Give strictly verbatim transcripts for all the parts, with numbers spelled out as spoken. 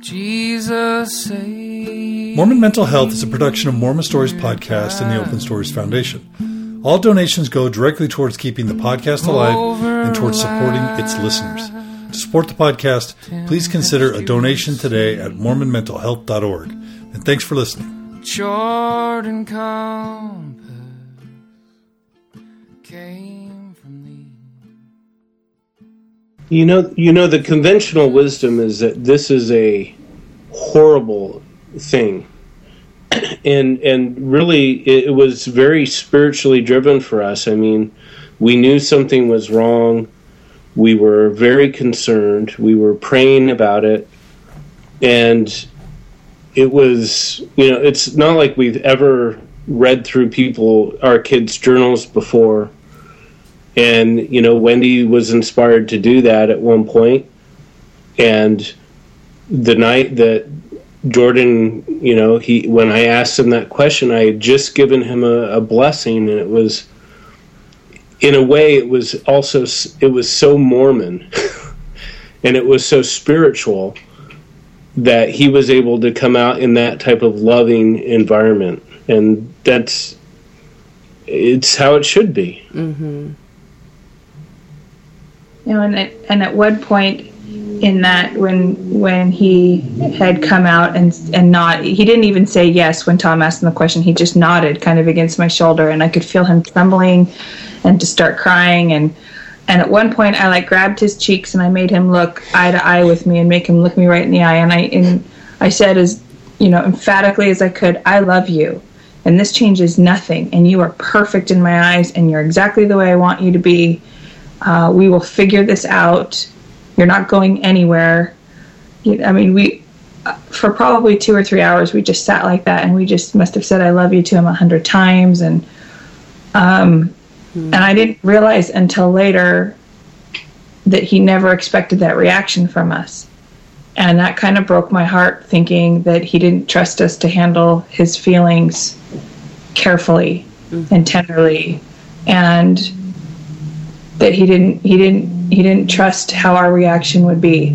Jesus saved. Mormon Mental Health is a production of Mormon Stories Podcast and the Open Stories Foundation. All donations go directly towards keeping the podcast alive and towards supporting its listeners. To support the podcast, please consider a donation today at mormon mental health dot org. And thanks for listening. Jordan compass came from thee. You know, you know, the conventional wisdom is that this is a horrible thing, and and really, it was very spiritually driven for us. I mean, we knew something was wrong. We were very concerned. We were praying about it, and it was, you know, it's not like we've ever read through people, our kids' journals before. And, you know, Wendy was inspired to do that at one point. And the night that Jordan, you know, he when I asked him that question, I had just given him a, a blessing, and it was, in a way, it was also, it was so Mormon, and it was so spiritual that he was able to come out in that type of loving environment. And that's, it's how it should be. Mm-hmm. You know, and at, and at one point in that, when when he had come out and and not, he didn't even say yes when Tom asked him the question. He just nodded, kind of against my shoulder, and I could feel him trembling, and to start crying. And and at one point, I like grabbed his cheeks and I made him look eye to eye with me and make him look me right in the eye. And I and I said, as you know, emphatically as I could, I love you, and this changes nothing. And you are perfect in my eyes, and you're exactly the way I want you to be. Uh, we will figure this out. You're not going anywhere. I mean, we, for probably two or three hours, we just sat like that, and we just must have said, I love you to him a hundred times. And, um, mm. and I didn't realize until later that he never expected that reaction from us. And that kind of broke my heart, thinking that he didn't trust us to handle his feelings carefully mm. and tenderly. And that he didn't he didn't he didn't trust how our reaction would be.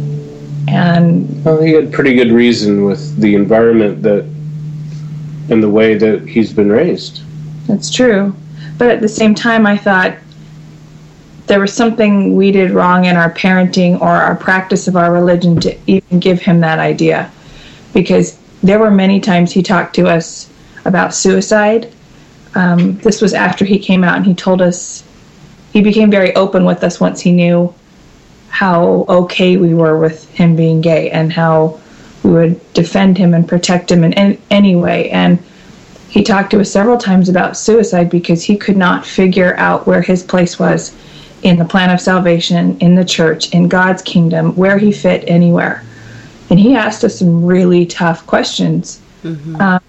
And well, he had pretty good reason with the environment that and the way that he's been raised. That's true. But at the same time, I thought there was something we did wrong in our parenting or our practice of our religion to even give him that idea. Because there were many times he talked to us about suicide. Um, this was after he came out, and he told us, he became very open with us once he knew how okay we were with him being gay, and how we would defend him and protect him in any way. And he talked to us several times about suicide because he could not figure out where his place was in the plan of salvation, in the church, in God's kingdom, where he fit anywhere. And he asked us some really tough questions. Mm-hmm. Um,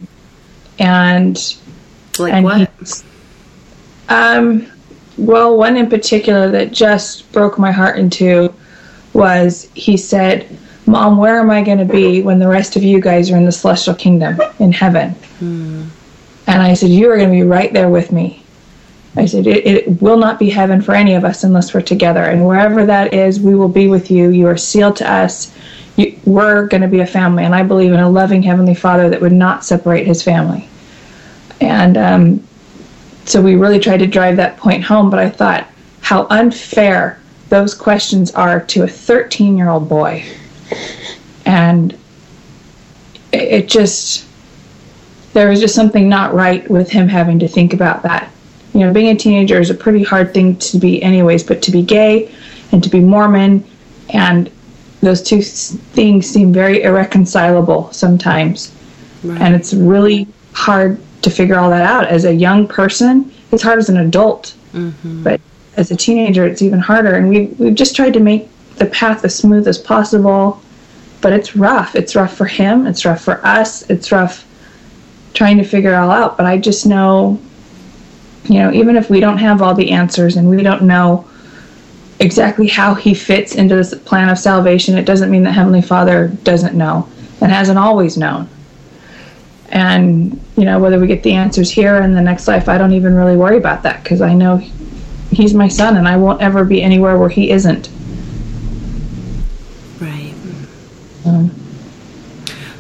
and like and what? He, um. Well, one in particular that just broke my heart in two was, he said, Mom, where am I going to be when the rest of you guys are in the celestial kingdom, in heaven? Mm. And I said, you are going to be right there with me. I said, it, it will not be heaven for any of us unless we're together. And wherever that is, we will be with you. You are sealed to us. You, we're going to be a family. And I believe in a loving Heavenly Father that would not separate his family. And, um, So we really tried to drive that point home, but I thought how unfair those questions are to a thirteen-year-old boy. And it just, there was just something not right with him having to think about that. You know, being a teenager is a pretty hard thing to be anyways, but to be gay and to be Mormon, and those two things seem very irreconcilable sometimes. Right. And it's really hard to figure all that out. As a young person, it's hard as an adult. Mm-hmm. But as a teenager, it's even harder. And we, we've just tried to make the path as smooth as possible. But it's rough. It's rough for him. It's rough for us. It's rough trying to figure it all out. But I just know, you know, even if we don't have all the answers and we don't know exactly how he fits into this plan of salvation, it doesn't mean that Heavenly Father doesn't know and hasn't always known. And, you know, whether we get the answers here or in the next life, I don't even really worry about that, because I know he's my son and I won't ever be anywhere where he isn't. Right. Um,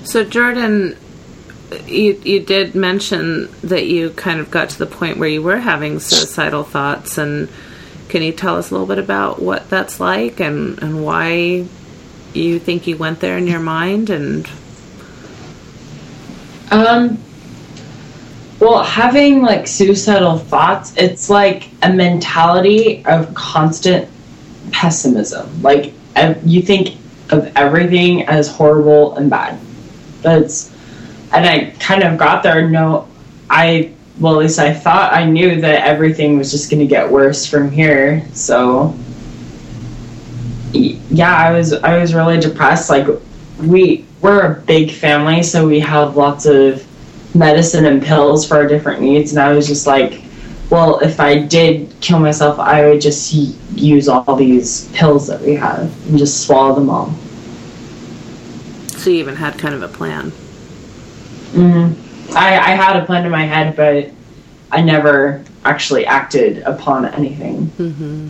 So Jordan, you you did mention that you kind of got to the point where you were having suicidal thoughts, and can you tell us a little bit about what that's like and, and why you think you went there in your mind? And um well, having like suicidal thoughts, it's like a mentality of constant pessimism. Like you think of everything as horrible and bad. That's, and I kind of got there. No, I, well, at least I thought I knew that everything was just going to get worse from here. So yeah, I was, I was really depressed. Like we, we're a big family, so we have lots of medicine and pills for our different needs. And I was just like, well, if I did kill myself, I would just use all these pills that we have and just swallow them all. So you even had kind of a plan. Mm-hmm. I, I had a plan in my head, but I never actually acted upon anything. Mm-hmm.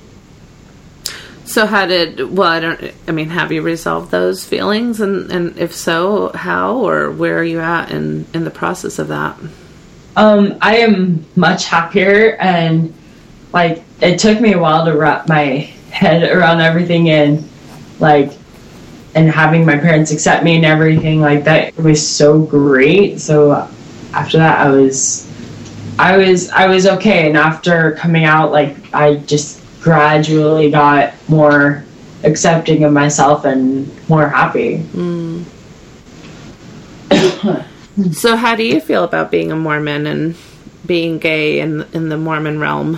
So how did, well, I don't, I mean, have you resolved those feelings? And, and if so, how, or where are you at in, in the process of that? Um, I am much happier, and like, it took me a while to wrap my head around everything, and like, and having my parents accept me and everything like that, it was so great. So after that, I was, I was, I was okay. And after coming out, like, I just gradually got more accepting of myself and more happy. Mm. So how do you feel about being a Mormon and being gay in in the Mormon realm?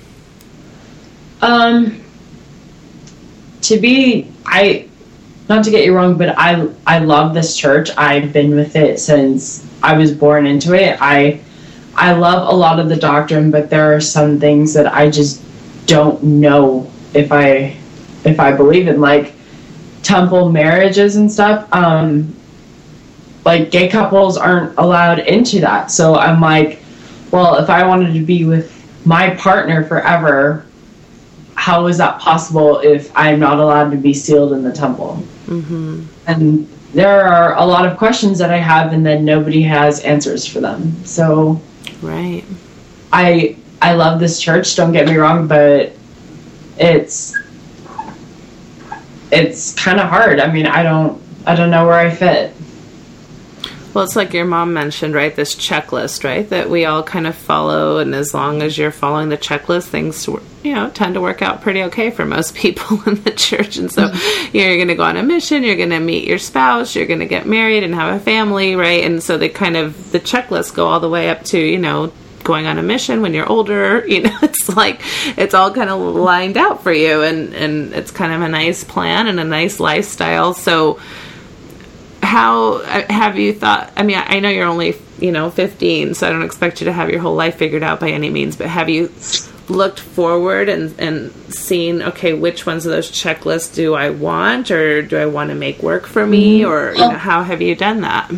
Um, to be, I, not to get you wrong, but I, I love this church. I've been with it since I was born into it. I, I love a lot of the doctrine, but there are some things that I just don't know if I, if I believe in, like temple marriages and stuff. Um, like gay couples aren't allowed into that. So I'm like, well, if I wanted to be with my partner forever, how is that possible if I'm not allowed to be sealed in the temple? Mm-hmm. And there are a lot of questions that I have, and then nobody has answers for them. So right. I I love this church, don't get me wrong, but it's it's kind of hard. I mean, I don't I don't know where I fit. Well, it's like your mom mentioned, right? This checklist, right? That we all kind of follow, and as long as you're following the checklist, things, you know, tend to work out pretty okay for most people in the church. And so mm-hmm. you're going to go on a mission, you're going to meet your spouse, you're going to get married and have a family, right? And so they kind of, the checklists go all the way up to, you know, going on a mission when you're older. You know, it's like, it's all kind of lined out for you, and, and it's kind of a nice plan and a nice lifestyle. So how have you thought, I mean, I know you're only, you know, fifteen, so I don't expect you to have your whole life figured out by any means, but have you looked forward and, and seen, okay, which ones of those checklists do I want, or do I want to make work for me, or, you know, how have you done that?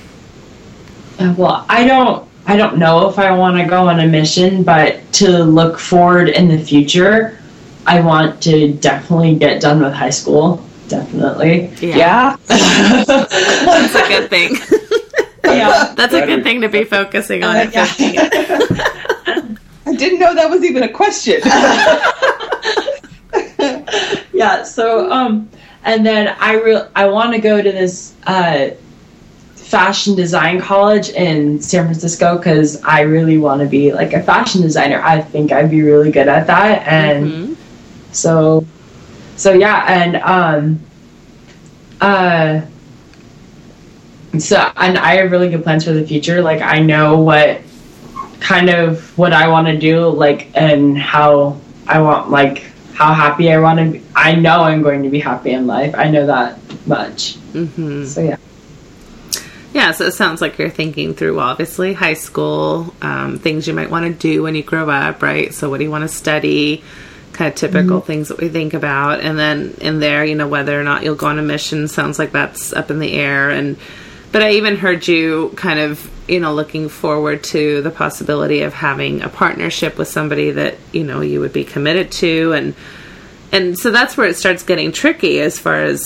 Well, I don't, I don't know if I want to go on a mission, but to look forward in the future, I want to definitely get done with high school. Definitely. Yeah. yeah. That's a good thing. Yeah. That's a good thing to be focusing on at fifteen. I didn't know that was even a question. Yeah, so, um, and then I re- I want to go to this uh, fashion design college in San Francisco, because I really want to be like a fashion designer. I think I'd be really good at that. And mm-hmm. so... So yeah, and um, uh, so and I have really good plans for the future. Like, I know what kind of what I want to do, like, and how I want, like, how happy I want to be. I know I'm going to be happy in life. I know that much. Mm-hmm. So yeah. Yeah, so it sounds like you're thinking through, obviously, high school, um, things you might want to do when you grow up, right? So what do you want to study? Kind of typical mm-hmm. things that we think about. And then in there, you know, whether or not you'll go on a mission sounds like that's up in the air. And but I even heard you kind of, you know, looking forward to the possibility of having a partnership with somebody that, you know, you would be committed to. And and so that's where it starts getting tricky as far as,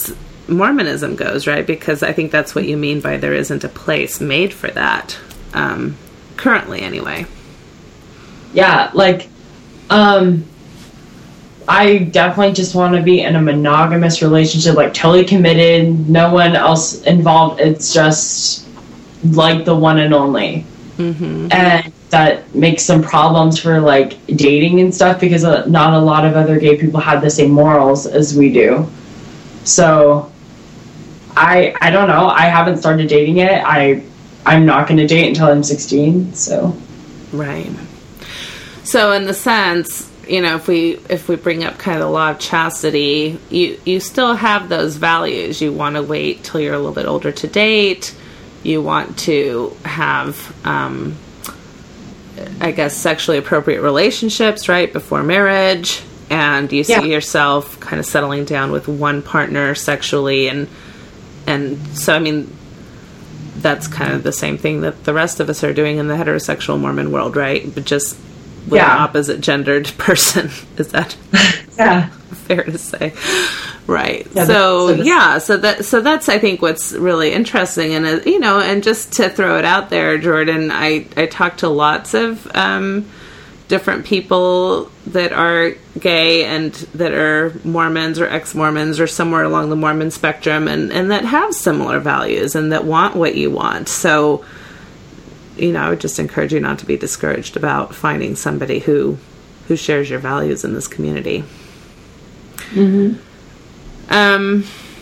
Mormonism goes, right? Because I think that's what you mean by there isn't a place made for that, um, currently anyway. Yeah, like, um, I definitely just want to be in a monogamous relationship, like totally committed, no one else involved. It's just like the one and only. Mm-hmm. And that makes some problems for like dating and stuff, because uh, not a lot of other gay people have the same morals as we do. So I I don't know. I haven't started dating yet. I I'm not going to date until I'm sixteen. So right. So in the sense, you know, if we if we bring up kind of the law of chastity, you you still have those values. You want to wait till you're a little bit older to date. You want to have, um, I guess, sexually appropriate relationships, right, before marriage. And you see yeah. yourself kind of settling down with one partner sexually. And, and so, I mean, that's kind of the same thing that the rest of us are doing in the heterosexual Mormon world, right? But just with yeah. an opposite gendered person. Is that yeah. fair to say? Right. Yeah, so, that's, yeah, so that, so that's, I think, what's really interesting. And, uh, you know, and just to throw it out there, Jordan, I, I talked to lots of, um, different people that are gay and that are Mormons or ex-Mormons or somewhere along the Mormon spectrum, and, and that have similar values and that want what you want. So, you know, I would just encourage you not to be discouraged about finding somebody who, who shares your values in this community. Mm-hmm. Um,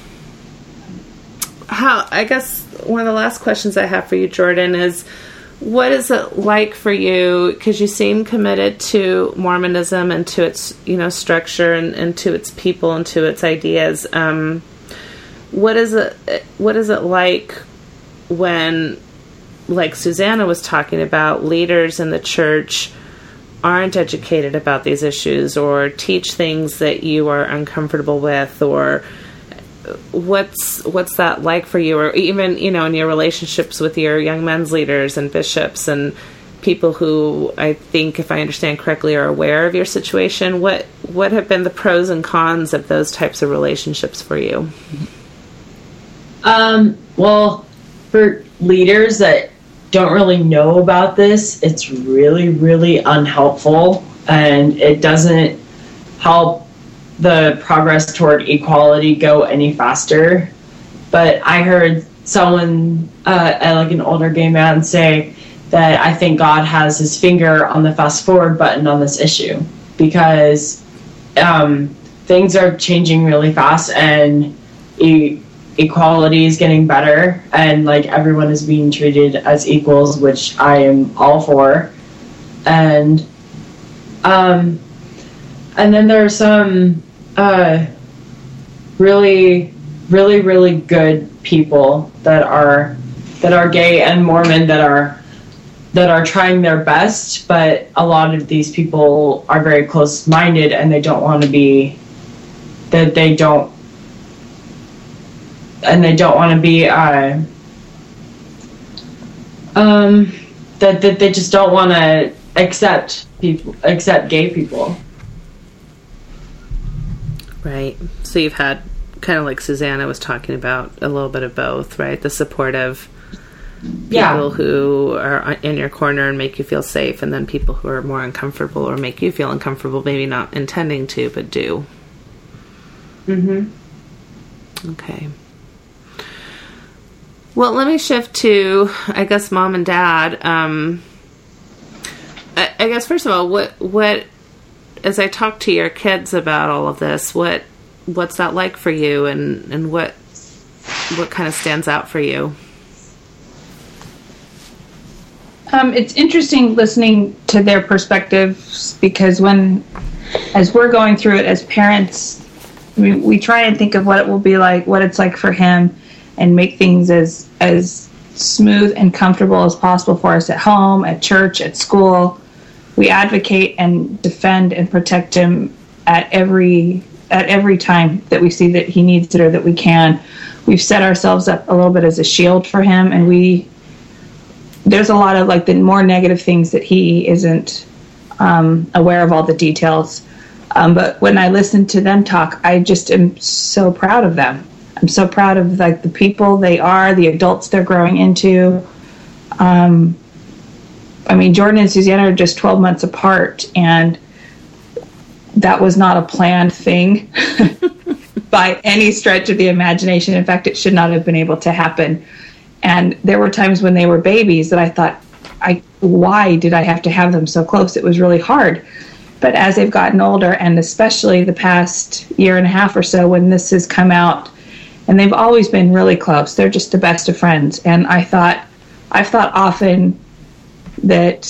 how, I guess one of the last questions I have for you, Jordan, is what is it like for you, because you seem committed to Mormonism and to its, you know, structure and, and to its people and to its ideas. Um, what is it, what is it like when, like Susanna was talking about, leaders in the church aren't educated about these issues or teach things that you are uncomfortable with, or what's what's that like for you, or even, you know, in your relationships with your young men's leaders and bishops and people who I think, if I understand correctly, are aware of your situation? What what have been the pros and cons of those types of relationships for you? Um, well, for leaders that don't really know about this, it's really, really unhelpful, and it doesn't help the progress toward equality go any faster. But I heard someone, uh, like an older gay man, say that I think God has his finger on the fast forward button on this issue, because um, things are changing really fast, and e- equality is getting better, and like everyone is being treated as equals, which I am all for. And um, and then there are some uh, really, really, really good people that are that are gay and Mormon that are that are trying their best, but a lot of these people are very close-minded, and they don't want to be that they don't. And they don't want to be, uh, um, that, that they just don't want to accept people, accept gay people. Right. So you've had, kind of like Susanna was talking about, a little bit of both, right? The supportive people yeah. who are in your corner and make you feel safe, and then people who are more uncomfortable or make you feel uncomfortable, maybe not intending to, but do. Mm-hmm. Okay. Well, let me shift to, I guess, mom and dad. Um, I, I guess, first of all, what, what, as I talk to your kids about all of this, what, what's that like for you, and, and what, what kind of stands out for you? Um, it's interesting listening to their perspectives, because when, as we're going through it as parents, we, we try and think of what it will be like, what it's like for him, and make things as as smooth and comfortable as possible for us at home, at church, at school. We advocate and defend and protect him at every at every time that we see that he needs it or that we can. We've set ourselves up a little bit as a shield for him, and we there's a lot of like the more negative things that he isn't um, aware of all the details. Um, but when I listen to them talk, I just am so proud of them. I'm so proud of like the people they are, the adults they're growing into. Um, I mean, Jordan and Susanna are just twelve months apart, and that was not a planned thing by any stretch of the imagination. In fact, it should not have been able to happen. And there were times when they were babies that I thought, I why did I have to have them so close? It was really hard. But as they've gotten older, and especially the past year and a half or so when this has come out, and they've always been really close. They're just the best of friends. And I thought, I've thought often that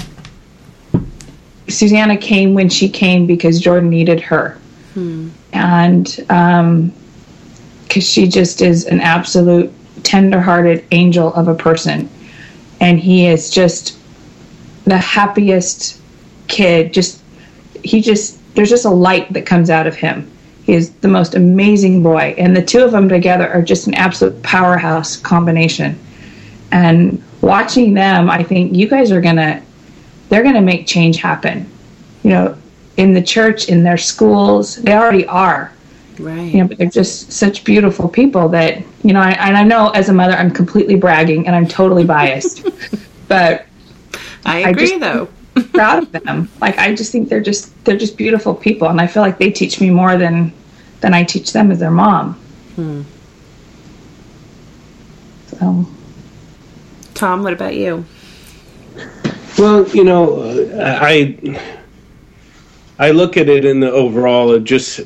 Susanna came when she came because Jordan needed her. Hmm. And um, because she just is an absolute tender-hearted angel of a person. And he is just the happiest kid. Just he just there's just a light that comes out of him. He is the most amazing boy, and the two of them together are just an absolute powerhouse combination. And watching them, I think you guys are gonna they're gonna make change happen. You know, in the church, in their schools, they already are. Right. You know, but they're just such beautiful people that, you know, I, and I know as a mother I'm completely bragging and I'm totally biased, but I agree I just, though. proud of them. Like, I just think they're just they're just beautiful people, and I feel like they teach me more than than I teach them as their mom. Hmm. So, Tom, what about you? Well, you know, uh, I I look at it in the overall of just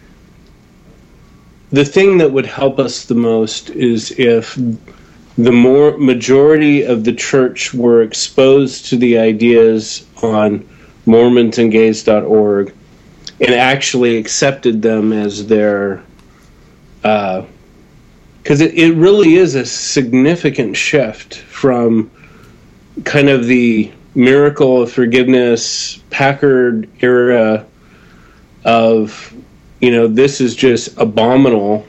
the thing that would help us the most is if the more majority of the church were exposed to the ideas on Mormons and Gays dot org and actually accepted them as their, uh, because it, it really is a significant shift from kind of the miracle of forgiveness Packard era of, you know, this is just abominable,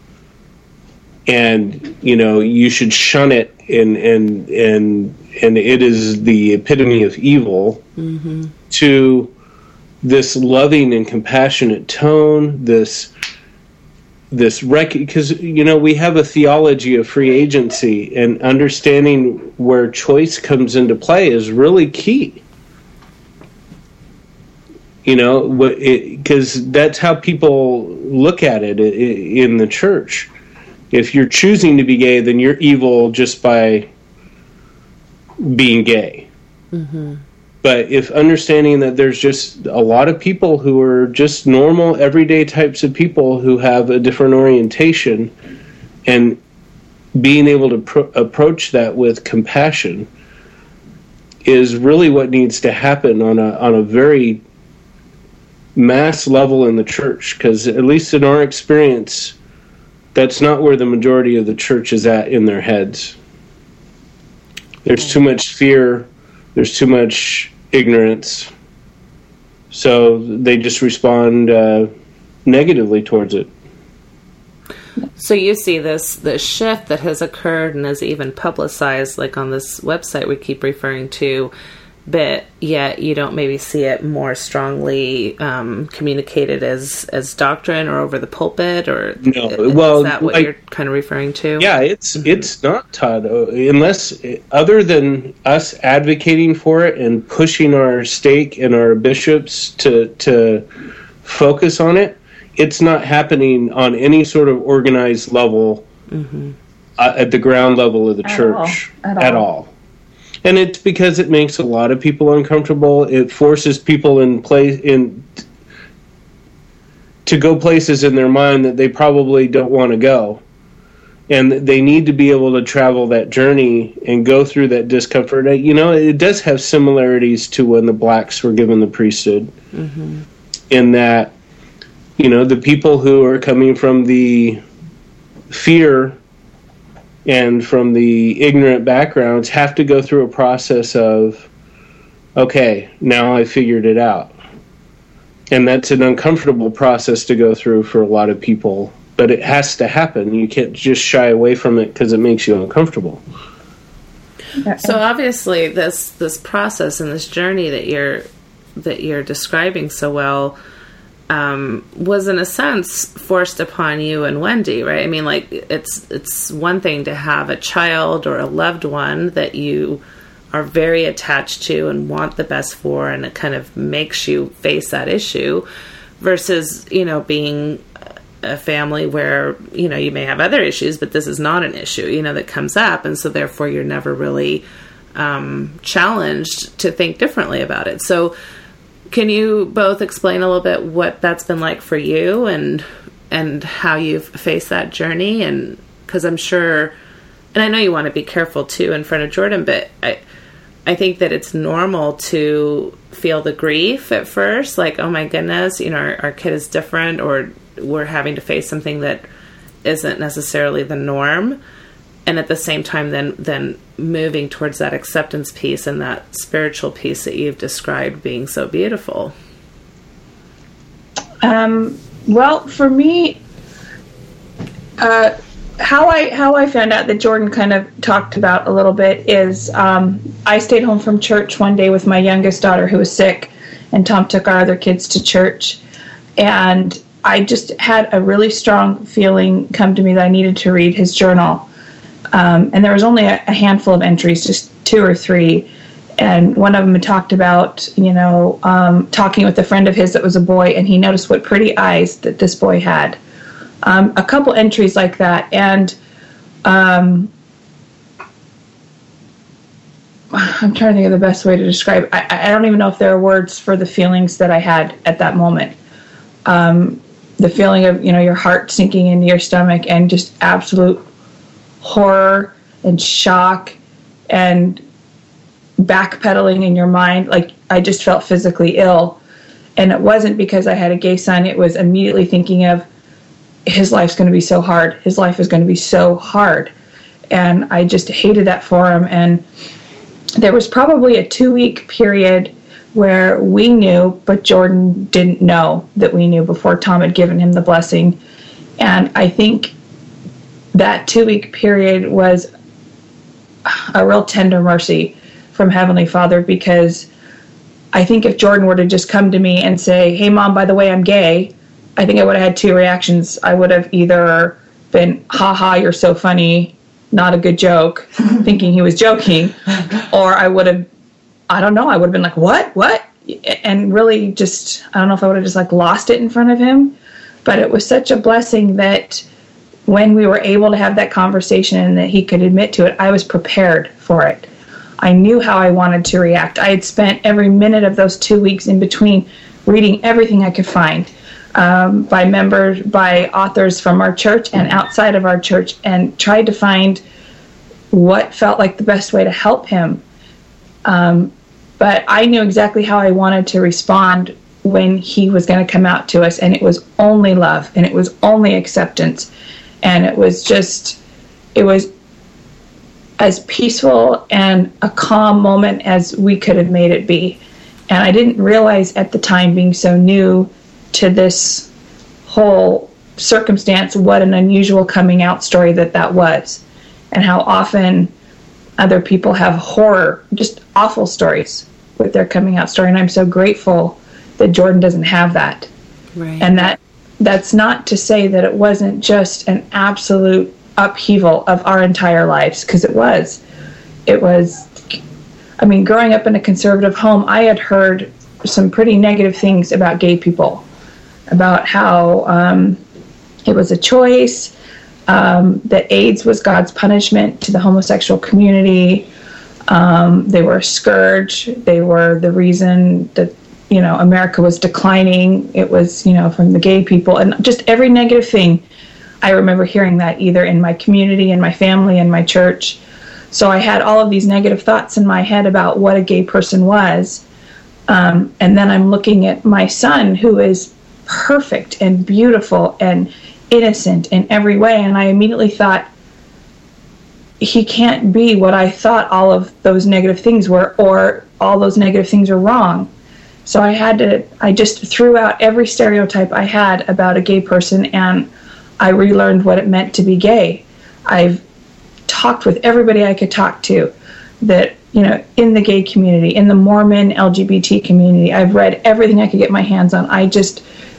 and you know you should shun it, and and and and it is the epitome of evil. Mm-hmm. To this loving and compassionate tone, this this rec because you know we have a theology of free agency, and understanding where choice comes into play is really key. You know, because that's how people look at it in the church. If you're choosing to be gay, then you're evil just by being gay. Mm-hmm. But if understanding that there's just a lot of people who are just normal, everyday types of people who have a different orientation, and being able to pro- approach that with compassion is really what needs to happen on a on a very mass level in the church, because at least in our experience, that's not where the majority of the church is at in their heads. There's too much fear, there's too much ignorance, so they just respond uh, negatively towards it. So you see this this shift that has occurred and is even publicized, like on this website we keep referring to, but yet you don't maybe see it more strongly um, communicated as, as doctrine or over the pulpit, or no. Is, well, is that what like, you're kind of referring to? Yeah, it's mm-hmm. it's not taught uh, unless other than us advocating for it and pushing our stake and our bishops to to focus on it. It's not happening on any sort of organized level mm-hmm. uh, at the ground level of the at church all. At, at all. all. And it's because it makes a lot of people uncomfortable. It forces people in place in to go places in their mind that they probably don't want to go. And they need to be able to travel that journey and go through that discomfort. You know, it does have similarities to when the blacks were given the priesthood. Mm-hmm. In that, you know, the people who are coming from the fear and from the ignorant backgrounds have to go through a process of, okay, now I figured it out. And that's an uncomfortable process to go through for a lot of people, but it has to happen. You can't just shy away from it because it makes you uncomfortable. So obviously this this process and this journey that you're that you're describing so well um, was in a sense forced upon you and Wendy, right? I mean, like it's it's one thing to have a child or a loved one that you are very attached to and want the best for, and it kind of makes you face that issue, versus, you know, being a family where, you know, you may have other issues, but this is not an issue, you know, that comes up. And so therefore you're never really um, challenged to think differently about it. So can you both explain a little bit what that's been like for you and, and how you've faced that journey? And cause I'm sure, and I know you want to be careful too in front of Jordan, but I, I think that it's normal to feel the grief at first, like, oh my goodness, you know, our, our kid is different, or we're having to face something that isn't necessarily the norm. And at the same time, then, then moving towards that acceptance piece and that spiritual piece that you've described being so beautiful. Um, well, for me, uh, how I how I found out that Jordan kind of talked about a little bit is um, I stayed home from church one day with my youngest daughter who was sick, and Tom took our other kids to church, and I just had a really strong feeling come to me that I needed to read his journal. Um, and there was only a, a handful of entries, just two or three. And one of them talked about, you know, um, talking with a friend of his that was a boy, and he noticed what pretty eyes that this boy had. Um, a couple entries like that. And um, I'm trying to think of the best way to describe it. I, I don't even know if there are words for the feelings that I had at that moment. Um, the feeling of, you know, your heart sinking into your stomach and just absolute horror and shock and backpedaling in your mind. Like, I just felt physically ill. And it wasn't because I had a gay son. It was immediately thinking of, his life's going to be so hard. His life is going to be so hard. And I just hated that for him. And there was probably a two-week period where we knew, but Jordan didn't know that we knew before Tom had given him the blessing. And I think that two-week period was a real tender mercy from Heavenly Father, because I think if Jordan were to just come to me and say, hey, Mom, by the way, I'm gay, I think I would have had two reactions. I would have either been, ha ha, you're so funny, not a good joke, thinking he was joking, or I would have, I don't know, I would have been like, what, what? And really just, I don't know if I would have just like lost it in front of him. But it was such a blessing that when we were able to have that conversation and that he could admit to it, I was prepared for it. I knew how I wanted to react. I had spent every minute of those two weeks in between reading everything I could find, um, by members, by authors from our church and outside of our church, and tried to find what felt like the best way to help him. Um, but I knew exactly how I wanted to respond when he was going to come out to us, and it was only love, and it was only acceptance, and it was just, it was as peaceful and a calm moment as we could have made it be. And I didn't realize at the time, being so new to this whole circumstance, what an unusual coming out story that that was, and how often other people have horror, just awful stories with their coming out story. And I'm so grateful that Jordan doesn't have that. Right. And that that's not to say that it wasn't just an absolute upheaval of our entire lives, because it was. It was, I mean, growing up in a conservative home, I had heard some pretty negative things about gay people, about how um, it was a choice, um, that AIDS was God's punishment to the homosexual community. Um, they were a scourge. They were the reason that, you know, America was declining. It was, you know, from the gay people, and just every negative thing. I remember hearing that either in my community, in my family, in my church. So I had all of these negative thoughts in my head about what a gay person was. Um, and then I'm looking at my son, who is perfect and beautiful and innocent in every way. And I immediately thought, he can't be what I thought all of those negative things were, or all those negative things are wrong. So I had to, I just threw out every stereotype I had about a gay person, and I relearned what it meant to be gay. I've talked with everybody I could talk to that, you know, in the gay community, in the Mormon L G B T community. I've read everything I could get my hands on. I just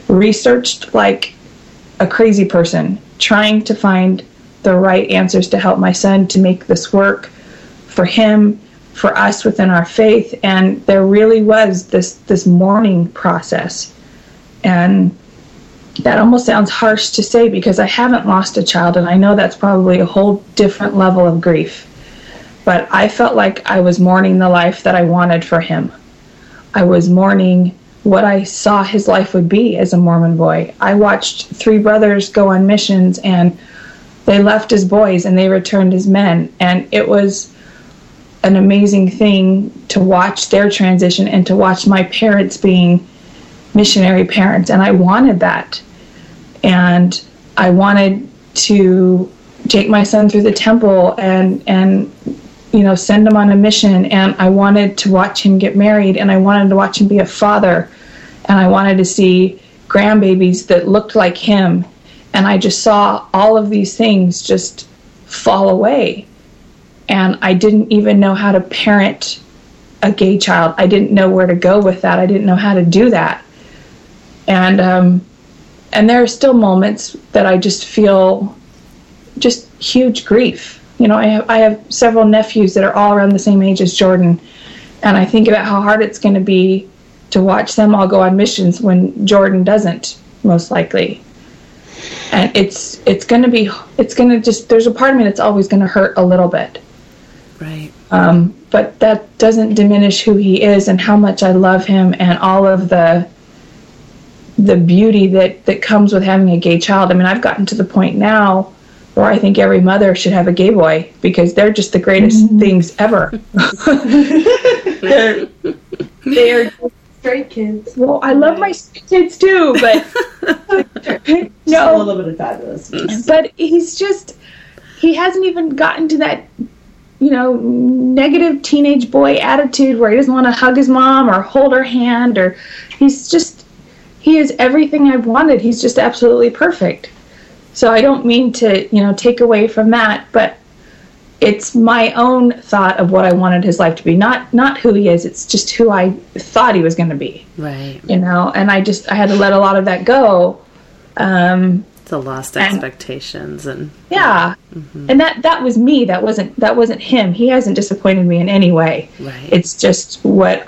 researched like a crazy person, trying to find the right answers to help my son to make this work for him, for us within our faith. And there really was this this mourning process. And that almost sounds harsh to say because I haven't lost a child, and I know that's probably a whole different level of grief. But I felt like I was mourning the life that I wanted for him. I was mourning what I saw his life would be as a Mormon boy. I watched three brothers go on missions, and they left as boys and they returned as men. And it was an amazing thing to watch their transition and to watch my parents being missionary parents. And I wanted that. And I wanted to take my son through the temple and, and, you know, send him on a mission. And I wanted to watch him get married, and I wanted to watch him be a father. And I wanted to see grandbabies that looked like him. And I just saw all of these things just fall away. And I didn't even know how to parent a gay child. I didn't know where to go with that. I didn't know how to do that. And um, and there are still moments that I just feel just huge grief. You know, I have I have several nephews that are all around the same age as Jordan. And I think about how hard it's going to be to watch them all go on missions when Jordan doesn't, most likely. And it's it's going to be, it's going to just, there's a part of me that's always going to hurt a little bit. Right. Um, but that doesn't diminish who he is and how much I love him and all of the the beauty that, that comes with having a gay child. I mean, I've gotten to the point now where I think every mother should have a gay boy because they're just the greatest mm-hmm. things ever. they're, they're straight kids. Well, I love my straight kids too, but no, a little bit of fabulous. But he's just, he hasn't even gotten to that, you know, negative teenage boy attitude where he doesn't want to hug his mom or hold her hand, or he's just, he is everything I've wanted. He's just absolutely perfect. So I don't mean to, you know, take away from that, but it's my own thought of what I wanted his life to be, not not who he is. It's just who I thought he was going to be. Right. You know, and I just, I had to let a lot of that go. Um, the lost expectations and, and yeah, mm-hmm. and that that was me. That wasn't that wasn't him. He hasn't disappointed me in any way. Right. It's just what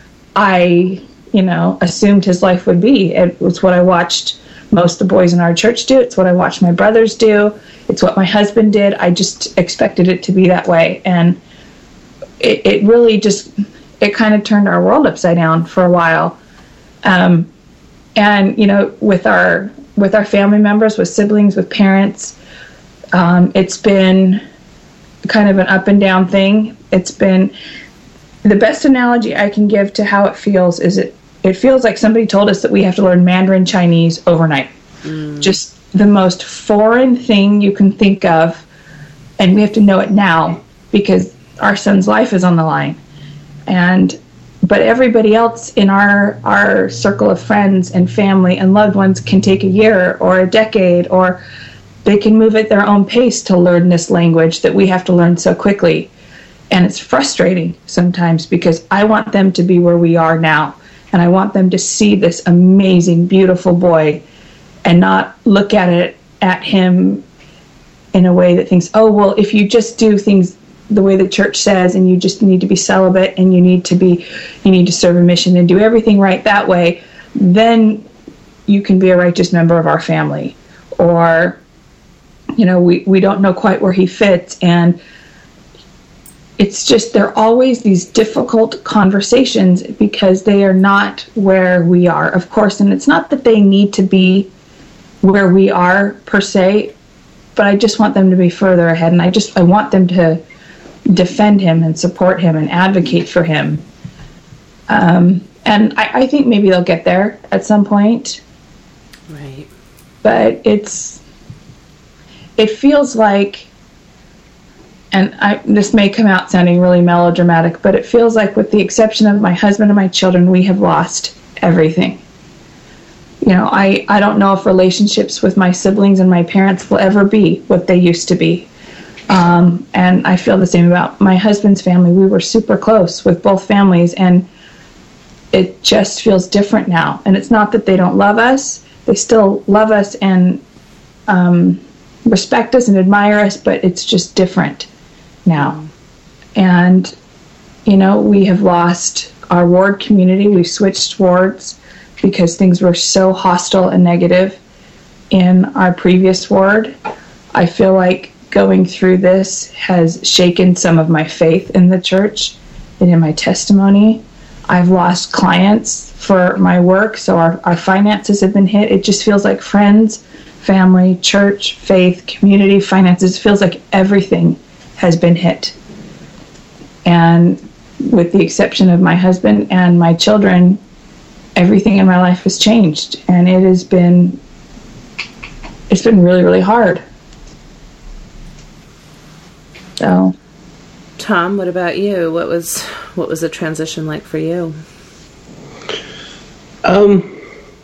I, you know, assumed his life would be. It was what I watched most of the boys in our church do. It's what I watched my brothers do. It's what my husband did. I just expected it to be that way. And it, it really just, it kind of turned our world upside down for a while. Um, and, you know, with our, with our family members, with siblings, with parents, um, it's been kind of an up and down thing. It's been, the best analogy I can give to how it feels is it, it feels like somebody told us that we have to learn Mandarin Chinese overnight. Mm. Just the most foreign thing you can think of, and we have to know it now because our son's life is on the line. And but everybody else in our our circle of friends and family and loved ones can take a year or a decade, or they can move at their own pace to learn this language that we have to learn so quickly. And it's frustrating sometimes because I want them to be where we are now. And I want them to see this amazing, beautiful boy and not look at it, at him in a way that thinks, oh, well, if you just do things the way the church says and you just need to be celibate and you need to be, you need to serve a mission and do everything right that way, then you can be a righteous member of our family. Or, you know, we, we don't know quite where he fits. And it's just, they're always these difficult conversations because they are not where we are, of course. And it's not that they need to be where we are per se, but I just want them to be further ahead. And I just, I want them to defend him and support him and advocate for him. Um, and I, I think maybe they'll get there at some point. Right. But it's, it feels like, and I, this may come out sounding really melodramatic, but it feels like with the exception of my husband and my children, we have lost everything. You know, I, I don't know if relationships with my siblings and my parents will ever be what they used to be. Um, and I feel the same about my husband's family. We were super close with both families, and it just feels different now. And it's not that they don't love us. they still love us and um, respect us and admire us, but it's just different now. And, you know, we have lost our ward community. We've switched wards because things were so hostile and negative in our previous ward. I feel like going through this has shaken some of my faith in the church and in my testimony. I've lost clients for my work, so our, our finances have been hit. It just feels like friends, family, church, faith, community, finances. It feels like everything has been hit. And with the exception of my husband and my children, everything in my life has changed. And it has been, it's been really, really hard. So, Tom, what about you? What was what was the transition like for you? Um,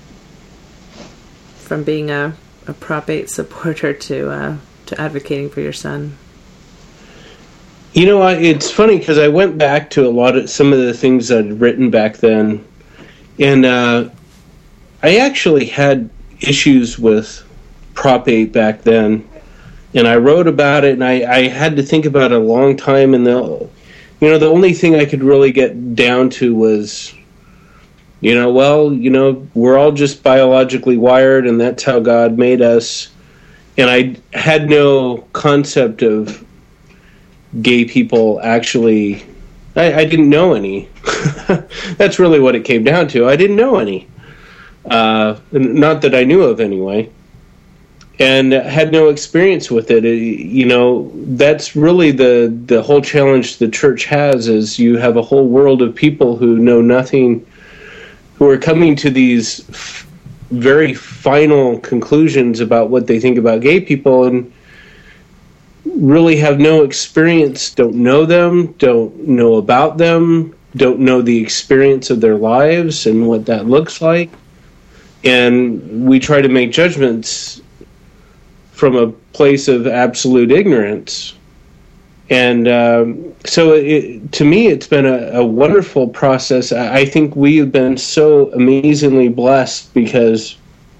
from being a, a Prop eight supporter to uh, to advocating for your son. You know, I, it's funny because I went back to a lot of some of the things I'd written back then, and uh, I actually had issues with Prop eight back then. And I wrote about it, and I, I had to think about it a long time. And the, you know, the only thing I could really get down to was, you know, well, you know, we're all just biologically wired, and that's how God made us. And I had no concept of gay people actually. I, I didn't know any. That's really what it came down to. I didn't know any. Uh, not that I knew of, anyway. And had no experience with it. You know, that's really the, the whole challenge the church has, is you have a whole world of people who know nothing, who are coming to these f- very final conclusions about what they think about gay people, and really have no experience, don't know them, don't know about them, don't know the experience of their lives and what that looks like. And we try to make judgments from a place of absolute ignorance. And um, so it, to me, it's been a, a wonderful process. I think we have been so amazingly blessed because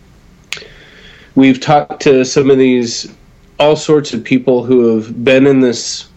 we've talked to some of these, all sorts of people who have been in this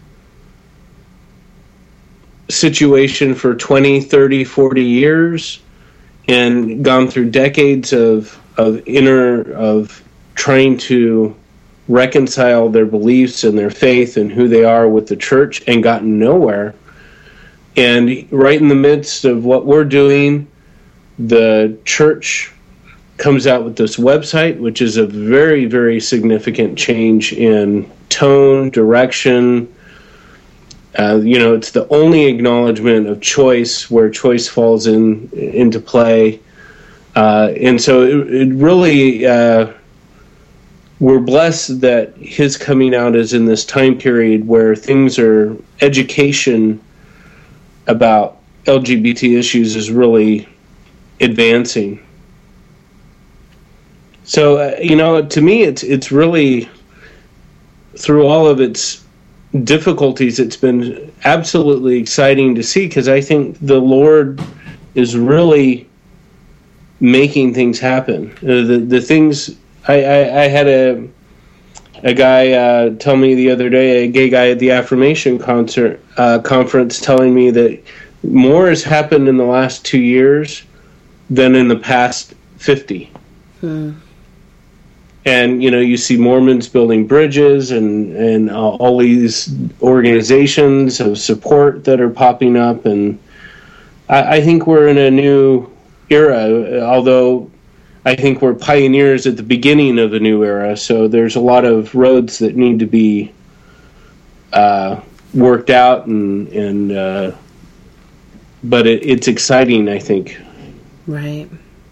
situation for twenty, thirty, forty years and gone through decades of, of inner, of trying to reconcile their beliefs and their faith and who they are with the church, and gotten nowhere. And right in the midst of what we're doing, the church comes out with this website, which is a very, very significant change in tone, direction. Uh, you know, it's the only acknowledgement of choice where choice falls in into play. Uh, and so it, it really... Uh, we're blessed that his coming out is in this time period where things are, education about L G B T issues is really advancing. So, uh, you know, to me, it's it's really, through all of its difficulties, it's been absolutely exciting to see, because I think the Lord is really making things happen. Uh, the the things... I, I, I had a a guy uh, tell me the other day, a gay guy at the Affirmation concert uh, conference, telling me that more has happened in the last two years than in the past fifty. Hmm. And, you know, you see Mormons building bridges and, and uh, all these organizations of support that are popping up. And I, I think we're in a new era, although I think we're pioneers at the beginning of a new era, so there's a lot of roads that need to be uh, worked out, and, and uh, but it, it's exciting, I think. Right.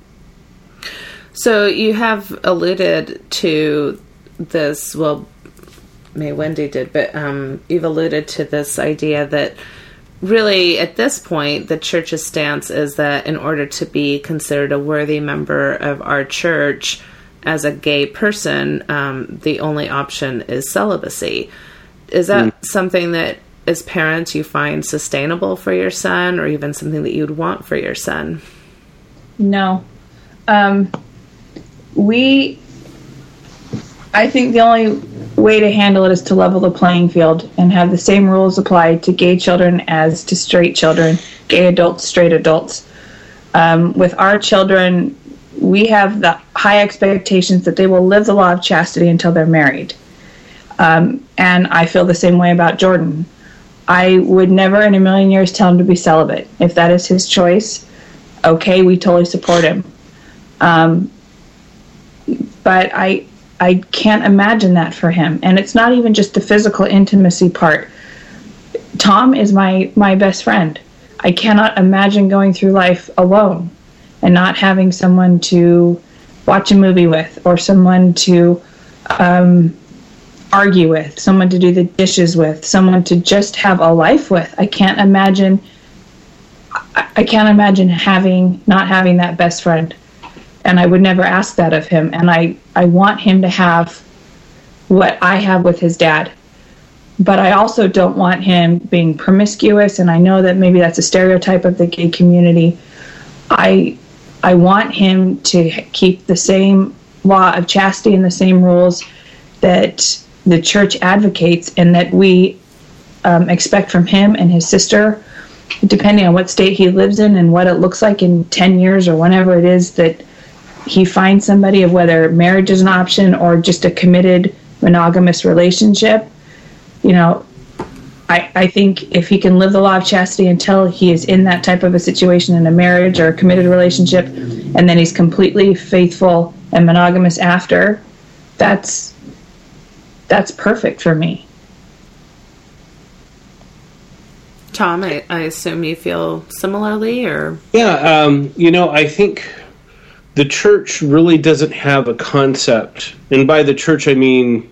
So you have alluded to this, well, May Wendy did, but um, you've alluded to this idea that really, at this point, the church's stance is that in order to be considered a worthy member of our church as a gay person, um, the only option is celibacy. Is that mm. something that, as parents, you find sustainable for your son, or even something that you'd want for your son? No. Um, we, I think the only way to handle it is to level the playing field and have the same rules apply to gay children as to straight children, gay adults, straight adults. Um, with our children, we have the high expectations that they will live the law of chastity until they're married. Um, and I feel the same way about Jordan. I would never in a million years tell him to be celibate. If that is his choice, okay, we totally support him. Um, but I I can't imagine that for him. And it's not even just the physical intimacy part. Tom is my, my best friend. I cannot imagine going through life alone and not having someone to watch a movie with, or someone to um, argue with, someone to do the dishes with, someone to just have a life with. I can't imagine I can't imagine having not having that best friend. And I would never ask that of him. And I, I want him to have what I have with his dad. But I also don't want him being promiscuous, and I know that maybe that's a stereotype of the gay community. I I want him to keep the same law of chastity and the same rules that the church advocates and that we um, expect from him and his sister, depending on what state he lives in and what it looks like in ten years or whenever it is that he finds somebody, of whether marriage is an option or just a committed monogamous relationship. You know, I, I think if he can live the law of chastity until he is in that type of a situation in a marriage or a committed relationship, and then he's completely faithful and monogamous after, that's that's perfect for me. Tom, I, I assume you feel similarly, or? Yeah, um, you know, I think the church really doesn't have a concept, and by the church I mean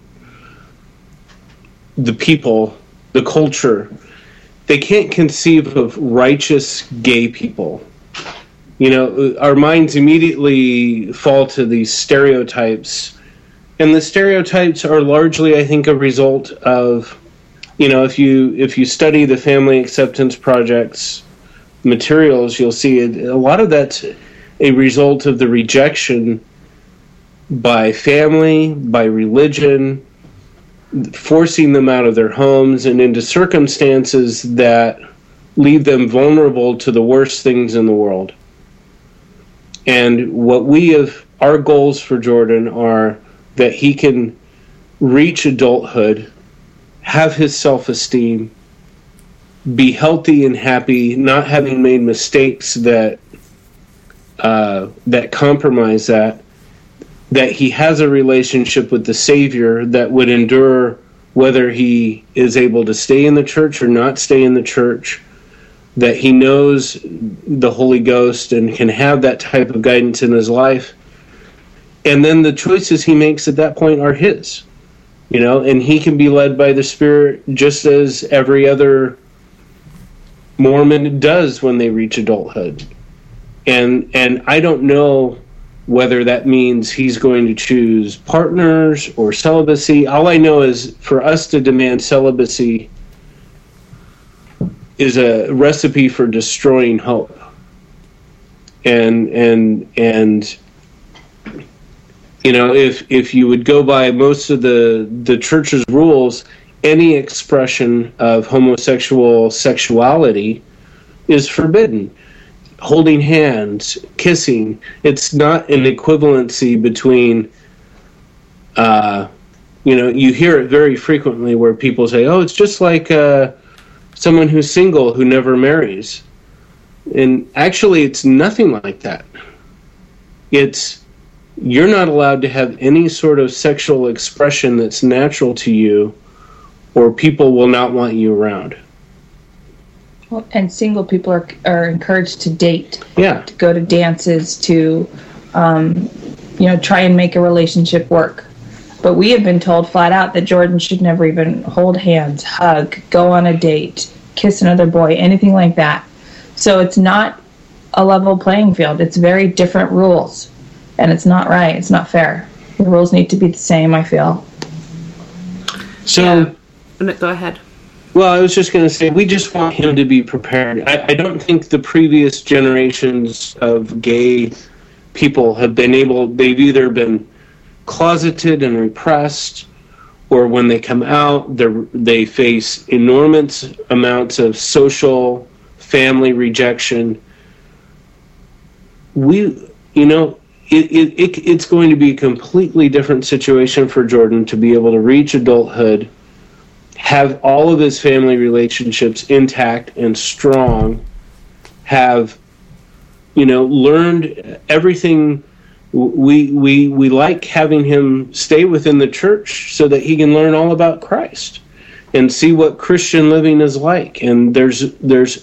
the people, the culture. They can't conceive of righteous gay people. You know, our minds immediately fall to these stereotypes, and the stereotypes are largely, I think, a result of, you know, if you if you study the Family Acceptance Project's materials, you'll see it, a lot of that's a result of the rejection by family, by religion, forcing them out of their homes and into circumstances that leave them vulnerable to the worst things in the world. And what we have, our goals for Jordan are that he can reach adulthood, have his self-esteem, be healthy and happy, not having made mistakes that uh, that compromise that, that he has a relationship with the Savior that would endure whether he is able to stay in the church or not stay in the church, that he knows the Holy Ghost and can have that type of guidance in his life. And then the choices he makes at that point are his, you know, and he can be led by the Spirit just as every other Mormon does when they reach adulthood. And and I don't know whether that means he's going to choose partners or celibacy. All I know is for us to demand celibacy is a recipe for destroying hope. And and and you know, if if you would go by most of the the church's rules, any expression of homosexual sexuality is forbidden. Holding hands, kissing, it's not an equivalency between, uh, you know, you hear it very frequently where people say, oh, it's just like uh, someone who's single who never marries. And actually, it's nothing like that. It's, you're not allowed to have any sort of sexual expression that's natural to you, or people will not want you around. Well, and single people are are encouraged to date, yeah, to go to dances, to, um, you know, try and make a relationship work. But we have been told flat out that Jordan should never even hold hands, hug, go on a date, kiss another boy, anything like that. So it's not a level playing field. It's very different rules, and it's not right. It's not fair. The rules need to be the same, I feel. So, yeah. Go ahead. Well, I was just going to say, we just want him to be prepared. I, I don't think the previous generations of gay people have been able, they've either been closeted and repressed, or when they come out, they they face enormous amounts of social, family rejection. We, you know, it, it, it it's going to be a completely different situation for Jordan to be able to reach adulthood, have all of his family relationships intact and strong, have, you know, learned everything. We we we like having him stay within the church so that he can learn all about Christ and see what Christian living is like. And there's there's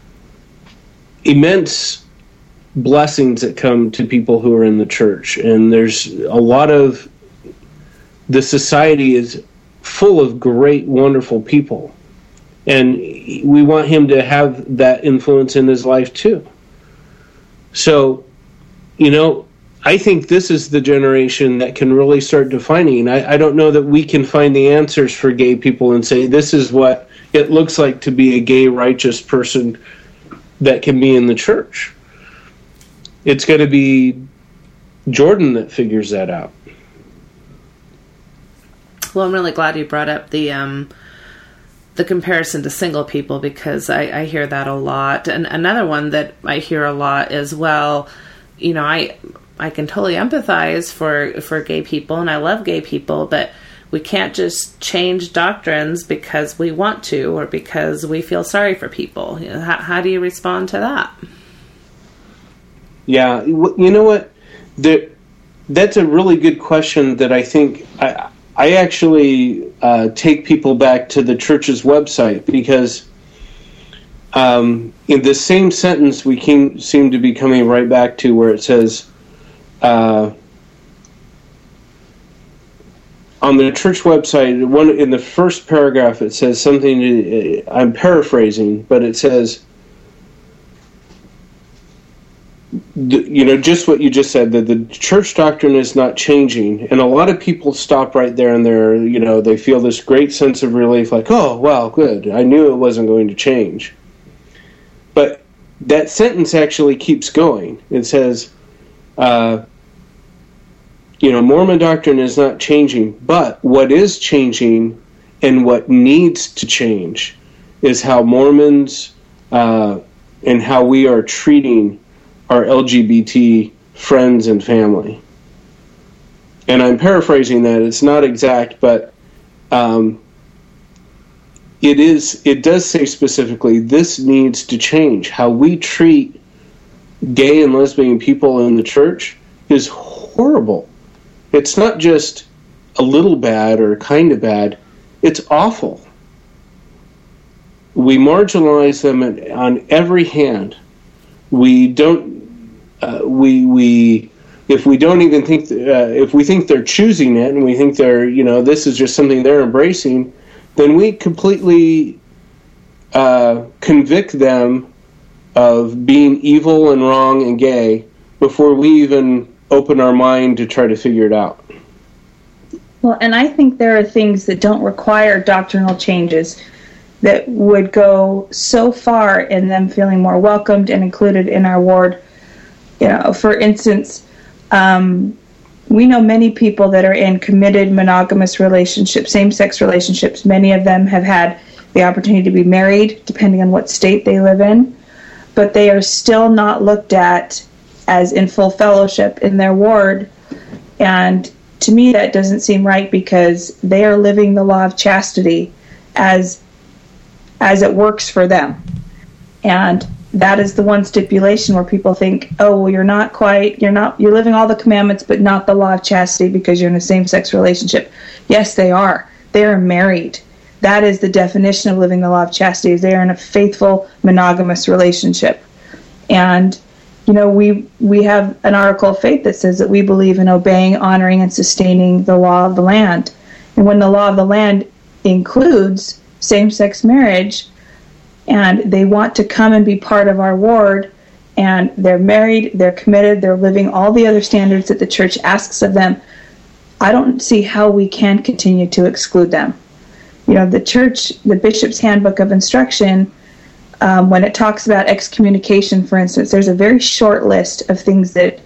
immense blessings that come to people who are in the church, and there's a lot of, the society is full of great, wonderful people, and we want him to have that influence in his life too. So, you know, I think this is the generation that can really start defining. I, I don't know that we can find the answers for gay people and say this is what it looks like to be a gay, righteous person that can be in the church. It's going to be Jordan that figures that out. Well, I'm really glad you brought up the um, the comparison to single people, because I, I hear that a lot. And another one that I hear a lot is, well, you know, I I can totally empathize for, for gay people, and I love gay people, but we can't just change doctrines because we want to or because we feel sorry for people. You know, how, how do you respond to that? Yeah, you know what? The, that's a really good question that I think I, I actually uh, take people back to the church's website, because um, in the same sentence we came, seem to be coming right back to where it says, uh, on the church website, one in the first paragraph, it says something, I'm paraphrasing, but it says, you know, just what you just said, that the church doctrine is not changing. And a lot of people stop right there and they're, you know, they feel this great sense of relief, like, oh, wow, good. I knew it wasn't going to change. But that sentence actually keeps going. It says, uh, you know, Mormon doctrine is not changing, but what is changing and what needs to change is how Mormons uh, and how we are treating our L G B T friends and family. And I'm paraphrasing that. It's not exact, but um, it is. It does say specifically, this needs to change. How we treat gay and lesbian people in the church is horrible. It's not just a little bad or kind of bad. It's awful. We marginalize them on every hand. We don't. Uh, we we if we don't even think uh, if we think they're choosing it and we think they're, you know, this is just something they're embracing, then we completely uh, convict them of being evil and wrong and gay before we even open our mind to try to figure it out. Well, and I think there are things that don't require doctrinal changes that would go so far in them feeling more welcomed and included in our ward. You know, for instance, um, we know many people that are in committed monogamous relationships, same-sex relationships. Many of them have had the opportunity to be married, depending on what state they live in, but they are still not looked at as in full fellowship in their ward. And to me, that doesn't seem right, because they are living the law of chastity as as it works for them. And that is the one stipulation where people think, oh, well, you're not quite, you're not, you're living all the commandments, but not the law of chastity because you're in a same-sex relationship. Yes, they are. They are married. That is the definition of living the law of chastity, is they are in a faithful, monogamous relationship. And, you know, we we have an article of faith that says that we believe in obeying, honoring, and sustaining the law of the land. And when the law of the land includes same-sex marriage, and they want to come and be part of our ward, and they're married, they're committed, they're living all the other standards that the church asks of them, I don't see how we can continue to exclude them. You know, the church, the Bishop's Handbook of Instruction, um, when it talks about excommunication, for instance, there's a very short list of things that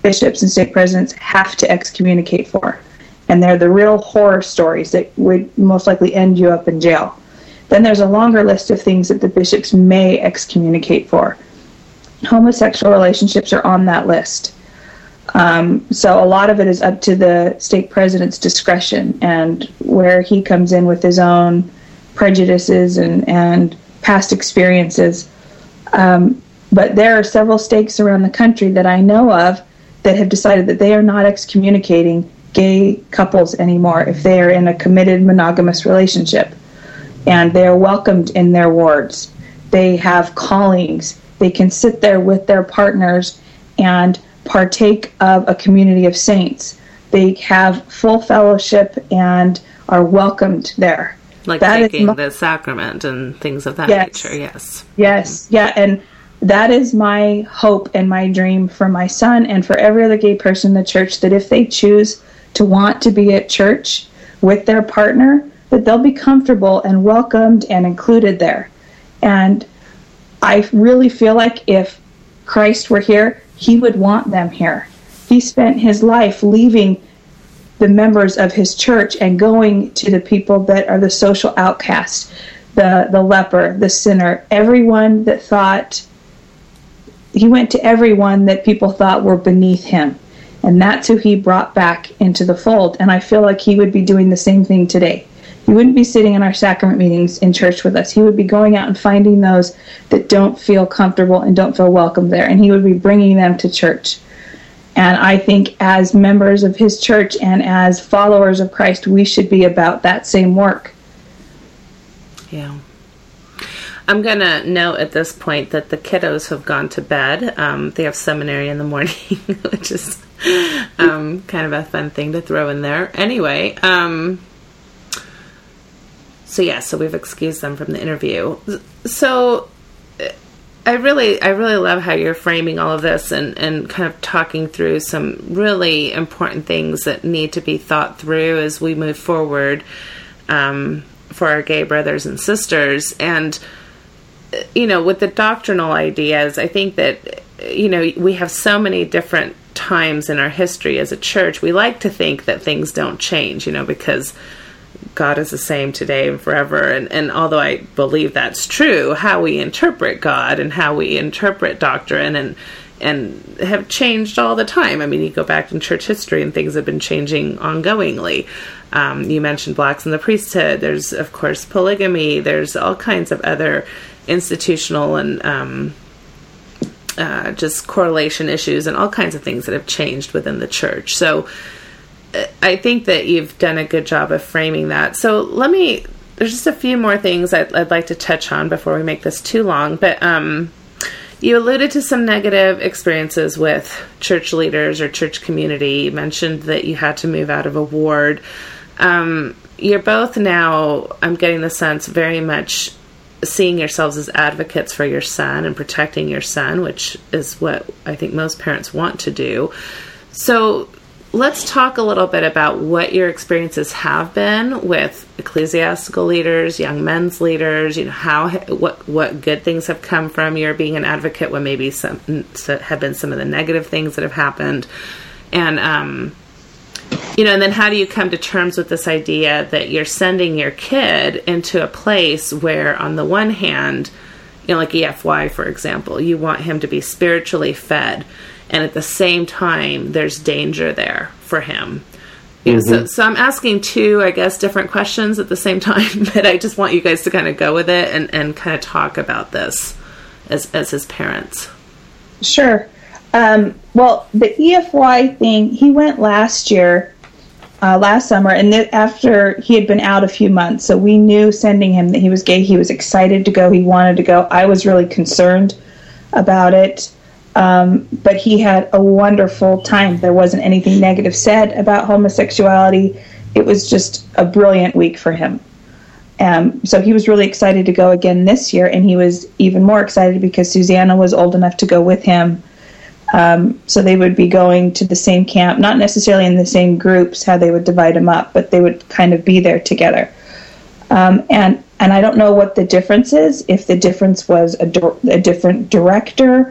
bishops and stake presidents have to excommunicate for. And they're the real horror stories that would most likely end you up in jail. Then there's a longer list of things that the bishops may excommunicate for. Homosexual relationships are on that list. Um, so a lot of it is up to the stake president's discretion and where he comes in with his own prejudices and, and past experiences. Um, but there are several stakes around the country that I know of that have decided that they are not excommunicating gay couples anymore if they are in a committed monogamous relationship. And they are welcomed in their wards. They have callings. They can sit there with their partners and partake of a community of saints. They have full fellowship and are welcomed there. Like that taking my, the sacrament and things of that yes, nature, yes. Yes, yeah, and that is my hope and my dream for my son and for every other gay person in the church, that if they choose to want to be at church with their partner, that they'll be comfortable and welcomed and included there. And I really feel like if Christ were here, he would want them here. He spent his life leaving the members of his church and going to the people that are the social outcast, the, the leper, the sinner, everyone that thought, he went to everyone that people thought were beneath him. And that's who he brought back into the fold. And I feel like he would be doing the same thing today. He wouldn't be sitting in our sacrament meetings in church with us. He would be going out and finding those that don't feel comfortable and don't feel welcome there. And he would be bringing them to church. And I think as members of his church and as followers of Christ, we should be about that same work. Yeah. I'm going to note at this point that the kiddos have gone to bed. Um, they have seminary in the morning, which is um, kind of a fun thing to throw in there. Anyway, um, so yeah, so we've excused them from the interview. So I really, I really love how you're framing all of this and, and kind of talking through some really important things that need to be thought through as we move forward um, for our gay brothers and sisters. And you know, with the doctrinal ideas, I think that, you know, we have so many different times in our history as a church. We like to think that things don't change, you know, because God is the same today and forever. And, and although I believe that's true, how we interpret God and how we interpret doctrine and and have changed all the time. I mean, you go back in church history and things have been changing ongoingly. Um, you mentioned blacks in the priesthood. There's, of course, polygamy. There's all kinds of other institutional and um, uh, just correlation issues and all kinds of things that have changed within the church. So I think that you've done a good job of framing that. So let me, there's just a few more things I'd, I'd like to touch on before we make this too long. But um, you alluded to some negative experiences with church leaders or church community. You mentioned that you had to move out of a ward. Um, you're both now, I'm getting the sense, very much seeing yourselves as advocates for your son and protecting your son, which is what I think most parents want to do. So let's talk a little bit about what your experiences have been with ecclesiastical leaders, young men's leaders, you know, how, what, what good things have come from your being an advocate, what maybe some have been some of the negative things that have happened. And, um, you know, and then how do you come to terms with this idea that you're sending your kid into a place where, on the one hand, you know, like E F Y, for example, you want him to be spiritually fed, and at the same time, there's danger there for him. You know, mm-hmm. so, so I'm asking two, I guess, different questions at the same time, but I just want you guys to kind of go with it and, and kind of talk about this as as his parents. Sure. Um, well, the E F Y thing, he went last year, uh, last summer, and th- after he had been out a few months, so we knew sending him that he was gay. He was excited to go. He wanted to go. I was really concerned about it, um, but he had a wonderful time. There wasn't anything negative said about homosexuality. It was just a brilliant week for him. Um, so he was really excited to go again this year, and he was even more excited because Susanna was old enough to go with him. Um, so they would be going to the same camp, not necessarily in the same groups, how they would divide them up, but they would kind of be there together. Um, and and I don't know what the difference is, if the difference was a, a different director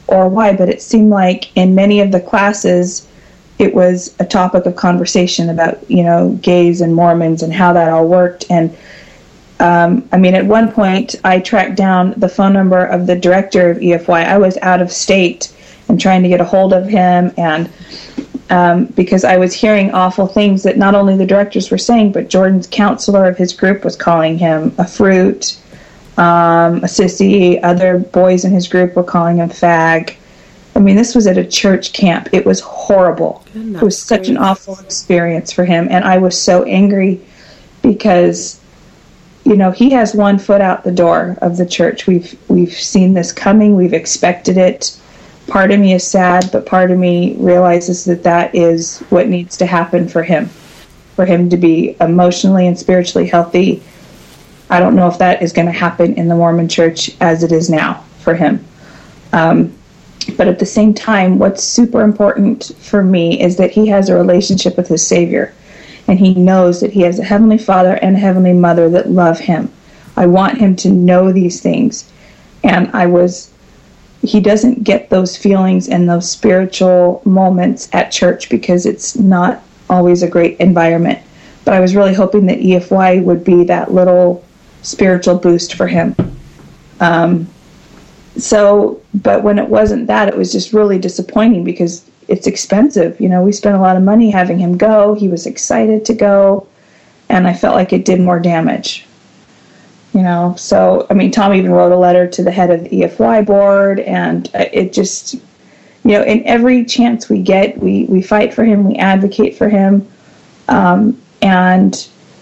or why, but it seemed like in many of the classes, it was a topic of conversation about, you know, gays and Mormons and how that all worked. And um, I mean, at one point, I tracked down the phone number of the director of E F Y. I was out of state and trying to get a hold of him, and um, because I was hearing awful things that not only the directors were saying, but Jordan's counselor of his group was calling him a fruit, um, a sissy. Other boys in his group were calling him fag. I mean, this was at a church camp. It was horrible. Goodness, it was such great. An awful experience for him, and I was so angry because, you know, he has one foot out the door of the church. We've we've seen this coming. We've expected it. Part of me is sad, but part of me realizes that that is what needs to happen for him, for him to be emotionally and spiritually healthy. I don't know if that is going to happen in the Mormon church as it is now for him. Um, but at the same time, what's super important for me is that he has a relationship with his Savior, and he knows that he has a Heavenly Father and a Heavenly Mother that love him. I want him to know these things. And I was... He doesn't get those feelings and those spiritual moments at church because it's not always a great environment. But I was really hoping that E F Y would be that little spiritual boost for him. Um, so, but when it wasn't that, it was just really disappointing because it's expensive. You know, we spent a lot of money having him go. He was excited to go, and I felt like it did more damage. You know, so, I mean, Tom even wrote a letter to the head of the E F Y board, and it just, you know, in every chance we get, we, we fight for him, we advocate for him, um, and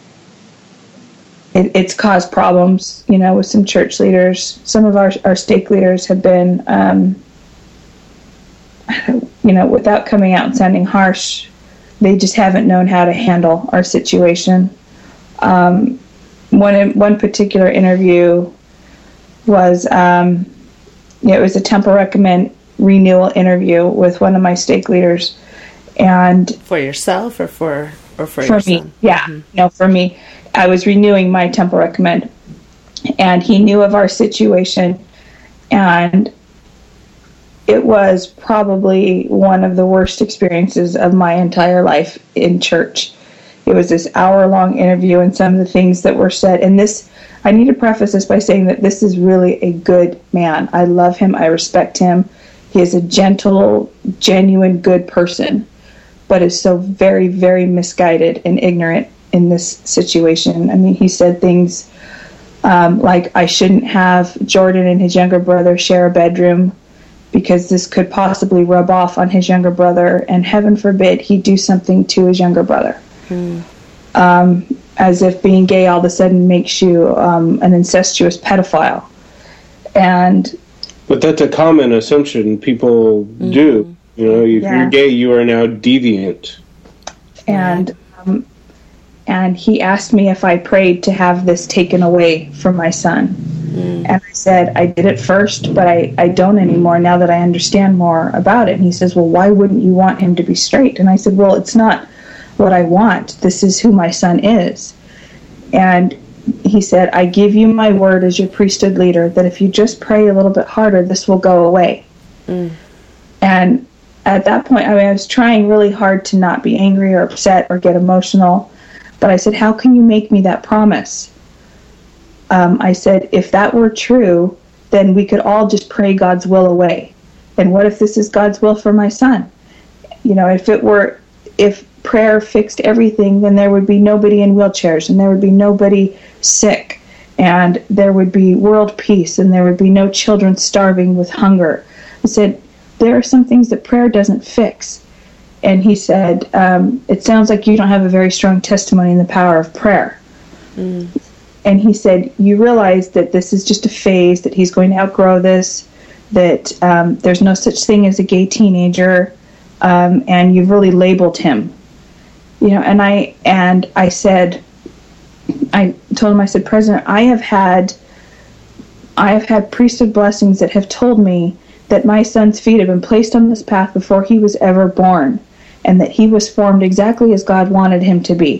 it, it's caused problems, you know, with some church leaders. Some of our, our stake leaders have been, um, you know, without coming out and sounding harsh, they just haven't known how to handle our situation. Um, One one particular interview was, um, you know, it was a Temple Recommend renewal interview with one of my stake leaders, and for yourself or for or for, for your me, son? yeah, mm-hmm. no, for me, I was renewing my Temple Recommend, and he knew of our situation, and it was probably one of the worst experiences of my entire life in church. It was this hour-long interview, and some of the things that were said. And this, I need to preface this by saying that this is really a good man. I love him. I respect him. He is a gentle, genuine, good person, but is so very, very misguided and ignorant in this situation. I mean, he said things um, like, I shouldn't have Jordan and his younger brother share a bedroom because this could possibly rub off on his younger brother, and heaven forbid he do something to his younger brother. Hmm. Um, as if being gay all of a sudden makes you um, an incestuous pedophile. And but that's a common assumption people mm-hmm. do. You know, if yeah. you're gay, you are now deviant. And um, and he asked me if I prayed to have this taken away from my son. Mm. And I said, I did it first, but I, I don't anymore now that I understand more about it. And he says, well, why wouldn't you want him to be straight? And I said, well, it's not what I want. This is who my son is. And he said, I give you my word as your priesthood leader that if you just pray a little bit harder, this will go away. Mm. And at that point, I mean, I was trying really hard to not be angry or upset or get emotional. But I said, how can you make me that promise? Um, I said, if that were true, then we could all just pray God's will away. And what if this is God's will for my son? You know, if it were, if prayer fixed everything, then there would be nobody in wheelchairs, and there would be nobody sick, and there would be world peace, and there would be no children starving with hunger. I said, there are some things that prayer doesn't fix. And he said, um, it sounds like you don't have a very strong testimony in the power of prayer. Mm. And he said, you realize that this is just a phase, that he's going to outgrow this, that um, there's no such thing as a gay teenager, um, and you've really labeled him. You know, and I and I said, I told him, I said, President, I have had, I have had priesthood blessings that have told me that my son's feet have been placed on this path before he was ever born, and that he was formed exactly as God wanted him to be.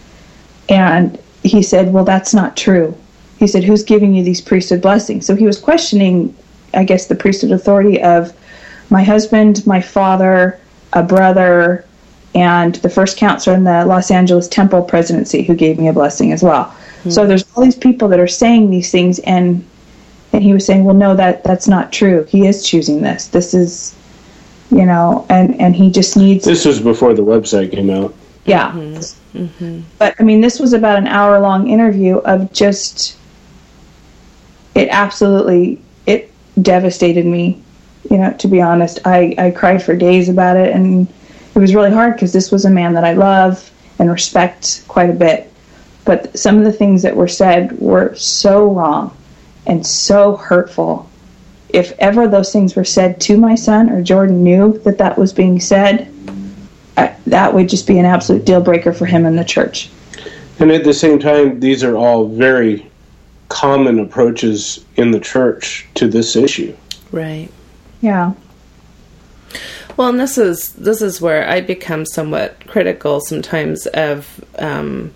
And he said, well, that's not true. He said, who's giving you these priesthood blessings? So he was questioning, I guess, the priesthood authority of my husband, my father, a brother, and the first counselor in the Los Angeles Temple presidency who gave me a blessing as well. Mm-hmm. So there's all these people that are saying these things, and and he was saying, well, no, that that's not true. He is choosing this. This is, you know, and, and he just needs... This was before the website came out. Yeah. Mm-hmm. Mm-hmm. But, I mean, this was about an hour-long interview of just... It absolutely... It devastated me, you know, to be honest. I, I cried for days about it, and it was really hard because this was a man that I love and respect quite a bit. But some of the things that were said were so wrong and so hurtful. If ever those things were said to my son, or Jordan knew that that was being said, I, that would just be an absolute deal breaker for him in the church. And at the same time, these are all very common approaches in the church to this issue. Right. Yeah. Well, and this is this is where I become somewhat critical sometimes of um,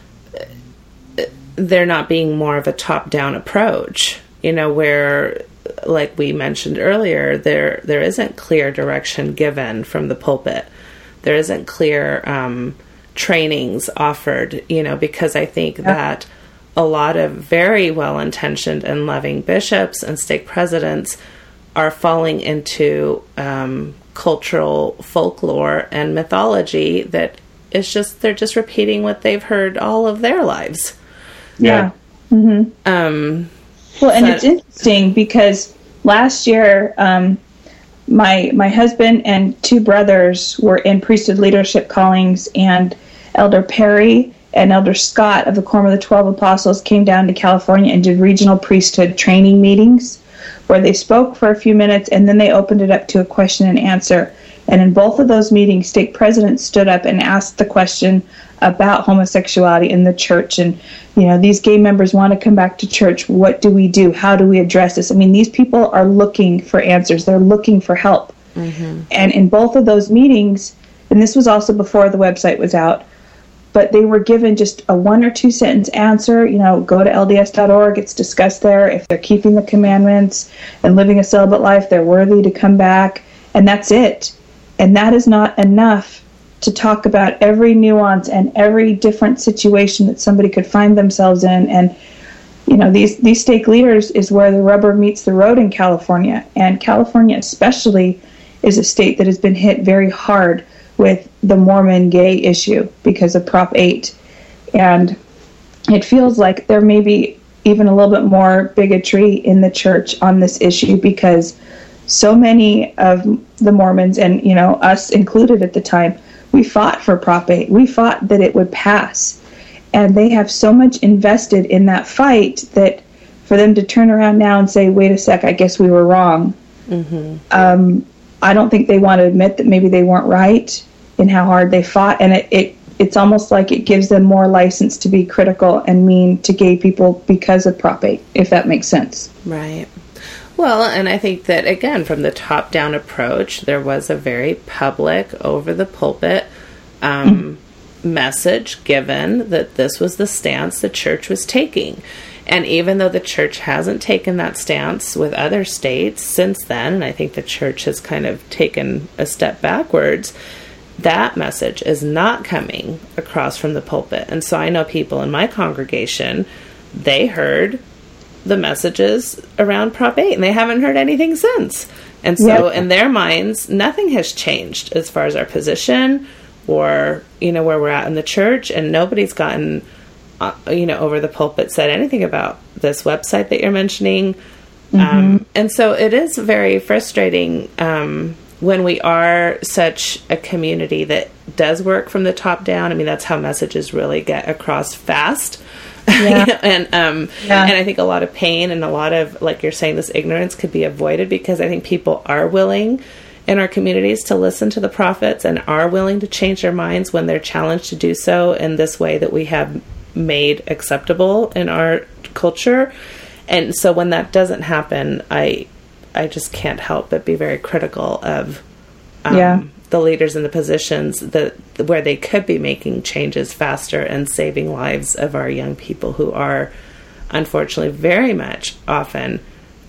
there not being more of a top-down approach, you know, where, like we mentioned earlier, there there isn't clear direction given from the pulpit. There isn't clear um, trainings offered, you know, because I think yeah. that a lot of very well-intentioned and loving bishops and stake presidents are falling into um, cultural folklore and mythology that is just, they're just repeating what they've heard all of their lives. Yeah. yeah. Mm-hmm. Um, well, and so, it's interesting because last year, um, my my husband and two brothers were in priesthood leadership callings, and Elder Perry and Elder Scott of the Quorum of the Twelve Apostles came down to California and did regional priesthood training meetings where they spoke for a few minutes, and then they opened it up to a question and answer. And in both of those meetings, stake presidents stood up and asked the question about homosexuality in the church. And, you know, these gay members want to come back to church. What do we do? How do we address this? I mean, these people are looking for answers. They're looking for help. Mm-hmm. And in both of those meetings, and this was also before the website was out, but they were given just a one or two sentence answer. You know, go to L D S dot org. It's discussed there. If they're keeping the commandments and living a celibate life, they're worthy to come back. And that's it. And that is not enough to talk about every nuance and every different situation that somebody could find themselves in. And, you know, these, these stake leaders is where the rubber meets the road in California. And California especially is a state that has been hit very hard with the Mormon gay issue because of Prop eight. And it feels like there may be even a little bit more bigotry in the church on this issue because so many of the Mormons, and, you know, us included at the time, we fought for Prop eight. We fought that it would pass. And they have so much invested in that fight that for them to turn around now and say, wait a sec, I guess we were wrong. Mm-hmm. Um, I don't think they want to admit that maybe they weren't right in how hard they fought. And it, it it's almost like it gives them more license to be critical and mean to gay people because of Prop eight, if that makes sense. Right. Well, and I think that, again, from the top-down approach, there was a very public, over-the-pulpit um, mm-hmm. message given that this was the stance the church was taking. And even though the church hasn't taken that stance with other states since then, and I think the church has kind of taken a step backwards, that message is not coming across from the pulpit. And so I know people in my congregation, they heard the messages around Prop eight, and they haven't heard anything since. And so yep. in their minds, nothing has changed as far as our position or, you know, where we're at in the church, and nobody's gotten, uh, you know, over the pulpit said anything about this website that you're mentioning. Mm-hmm. Um, and so it is very frustrating um, when we are such a community that does work from the top down. I mean, that's how messages really get across fast. Yeah. and um, yeah. and I think a lot of pain and a lot of, like you're saying, this ignorance could be avoided because I think people are willing in our communities to listen to the prophets and are willing to change their minds when they're challenged to do so in this way that we have made acceptable in our culture. And so when that doesn't happen, I I just can't help but be very critical of um, yeah. the leaders in the positions that where they could be making changes faster and saving lives of our young people who are unfortunately very much often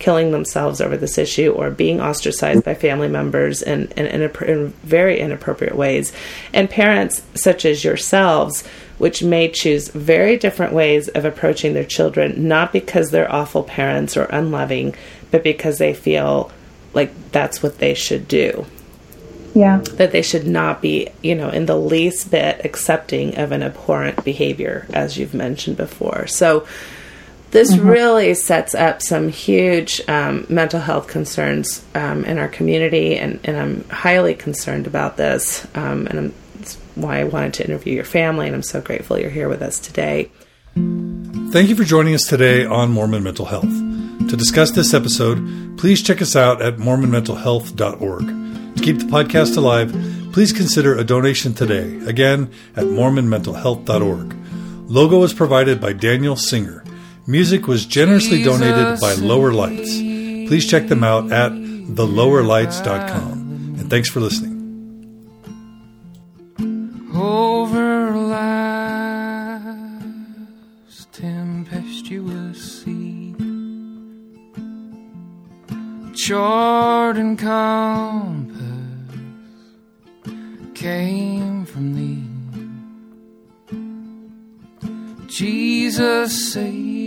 killing themselves over this issue or being ostracized by family members in, in, in, a, in very inappropriate ways. And parents such as yourselves, which may choose very different ways of approaching their children, not because they're awful parents or unloving, but because they feel like that's what they should do. Yeah. That they should not be, you know, in the least bit accepting of an abhorrent behavior, as you've mentioned before. So this mm-hmm. really sets up some huge um, mental health concerns um, in our community, and, and I'm highly concerned about this, um, and I'm, that's why I wanted to interview your family, and I'm so grateful you're here with us today. Thank you for joining us today on Mormon Mental Health. To discuss this episode, please check us out at mormon mental health dot org. To keep the podcast alive, please consider a donation today, again at mormon mental health dot org. Logo was provided by Daniel Singer. Music was generously donated by Lower Lights. Please check them out at the lower lights dot com. And thanks for listening. Over life's tempestuous sea, chart and compass came from thee. Jesus saved